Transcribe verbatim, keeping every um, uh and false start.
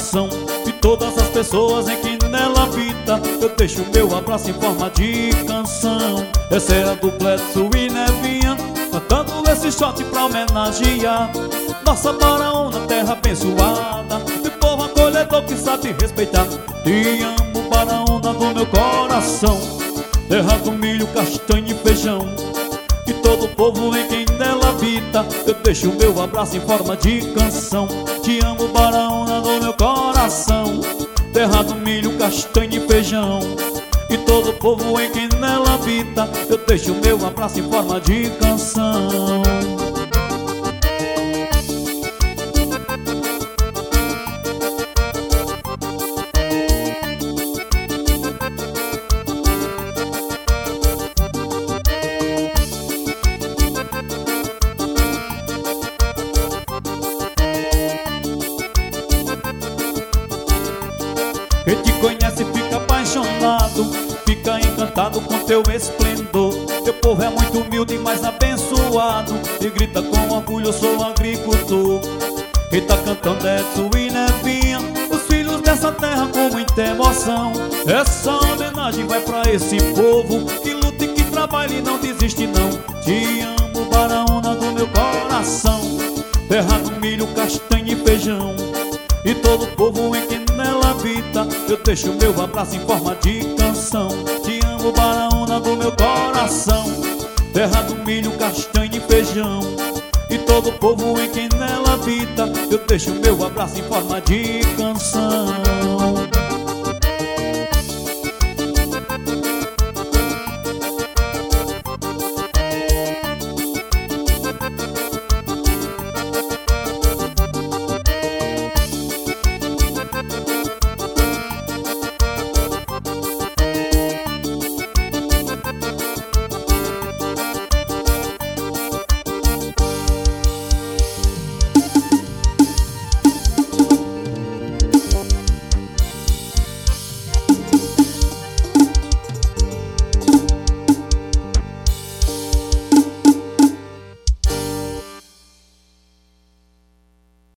coração. E todas as pessoas em que nela habita, eu deixo meu abraço em forma de canção. Essa é a Dupleto e Nevinha, cantando esse shot pra homenagear nossa Baraúna, terra abençoada, de povo acolhedor que sabe respeitar. Te amo, Baraúna do meu coração, terra do milho, castanha e feijão. E todo o povo em quem nela habita, eu deixo meu abraço em forma de canção. Te amo, Baraúna do meu coração, terra do milho, castanha e feijão. E todo o povo em quem nela habita, eu deixo meu abraço em forma de canção. Quem te conhece fica apaixonado, fica encantado com teu esplendor. Teu povo é muito humilde, mas abençoado, e grita com orgulho, eu sou agricultor. Quem tá cantando é tu e Nevinha, os filhos dessa terra com muita emoção. Essa homenagem vai pra esse povo que luta e que trabalha e não desiste não. Te amo, Baraúna do meu coração, terra do milho, castanha e feijão. E todo o povo em quem nela habita, eu deixo meu abraço em forma de canção. Te amo, Baraúna do meu coração, terra do milho, castanha e feijão. E todo o povo em quem nela habita, eu deixo meu abraço em forma de canção.